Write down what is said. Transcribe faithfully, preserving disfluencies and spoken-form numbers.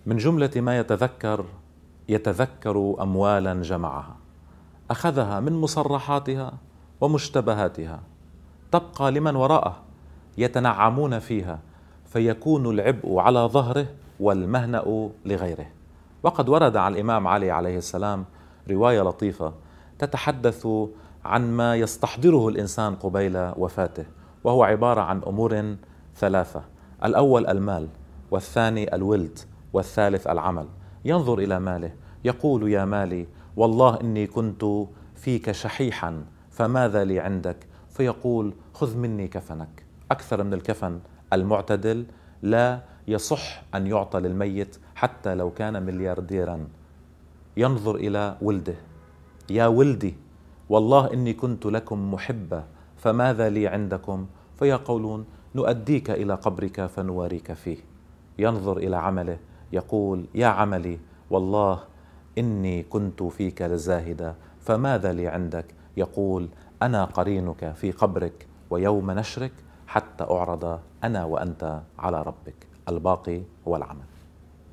من جملة ما يتذكر يتذكر أموالا جمعها، أخذها من مصرحاتها ومشتبهاتها، تبقى لمن وراءه يتنعمون فيها، فيكون العبء على ظهره والمهنأ لغيره. وقد ورد عن الإمام علي عليه السلام رواية لطيفة تتحدث عن ما يستحضره الإنسان قبيل وفاته، وهو عبارة عن أمور ثلاثة: الأول المال، والثاني الولد، والثالث العمل. ينظر إلى ماله يقول: يا مالي والله إني كنت فيك شحيحا فماذا لي عندك؟ فيقول: خذ مني كفنك. أكثر من الكفن المعتدل لا يصح أن يعطى للميت حتى لو كان مليارديرا. ينظر إلى ولده: يا ولدي والله إني كنت لكم محبة فماذا لي عندكم؟ فيقولون: نؤديك إلى قبرك فنواريك فيه. ينظر إلى عمله يقول: يا عملي والله إني كنت فيك لزاهدا فماذا لي عندك؟ يقول: أنا قرينك في قبرك ويوم نشرك حتى أعرض أنا وأنت على ربك. الباقي هو العمل.